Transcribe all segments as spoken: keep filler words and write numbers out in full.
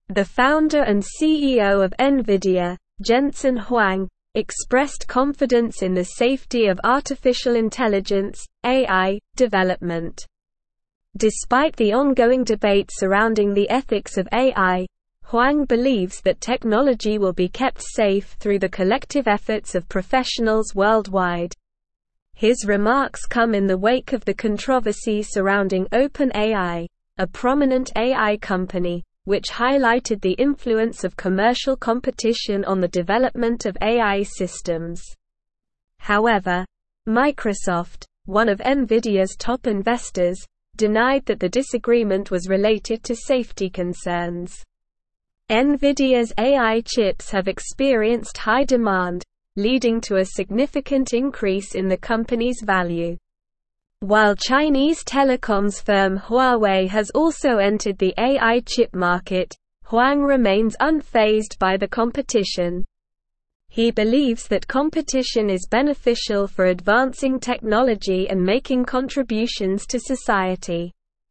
The founder and C E O of NVIDIA, Jensen Huang, expressed confidence in the safety of artificial intelligence (A I) development. Despite the ongoing debate surrounding the ethics of A I, Huang believes that technology will be kept safe through the collective efforts of professionals worldwide. His remarks come in the wake of the controversy surrounding OpenAI, a prominent A I company, which highlighted the influence of commercial competition on the development of A I systems. However, Microsoft, one of NVIDIA's top investors, denied that the disagreement was related to safety concerns. NVIDIA's A I chips have experienced high demand, leading to a significant increase in the company's value. While Chinese telecoms firm Huawei has also entered the A I chip market, Huang remains unfazed by the competition. He believes that competition is beneficial for advancing technology and making contributions to society.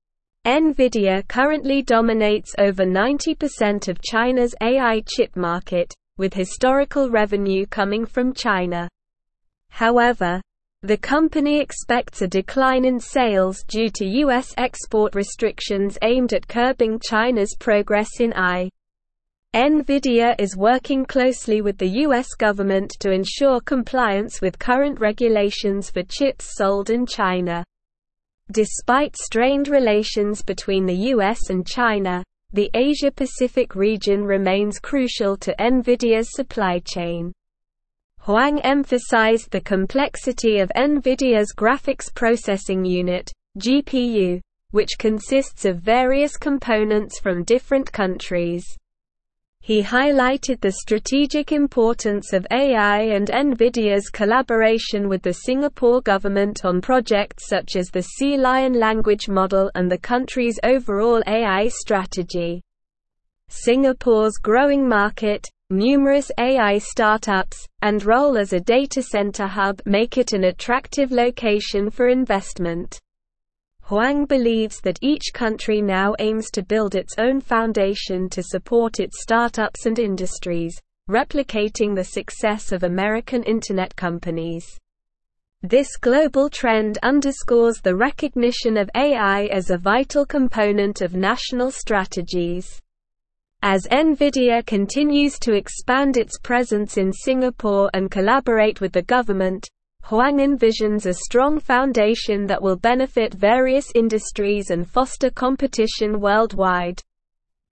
NVIDIA currently dominates over ninety percent of China's A I chip market, with historical revenue coming from China. However, the company expects a decline in sales due to U S export restrictions aimed at curbing China's progress in A I. NVIDIA is working closely with the U S government to ensure compliance with current regulations for chips sold in China. Despite strained relations between the U S and China, the Asia-Pacific region remains crucial to NVIDIA's supply chain. Huang emphasized the complexity of NVIDIA's graphics processing unit, G P U, which consists of various components from different countries. He highlighted the strategic importance of A I and NVIDIA's collaboration with the Singapore government on projects such as the Sea Lion language model and the country's overall A I strategy. Singapore's growing market, numerous A I startups, and role as a data center hub make it an attractive location for investment. Huang believes that each country now aims to build its own foundation to support its startups and industries, replicating the success of American internet companies. This global trend underscores the recognition of A I as a vital component of national strategies. As NVIDIA continues to expand its presence in Singapore and collaborate with the government, Huang envisions a strong foundation that will benefit various industries and foster competition worldwide.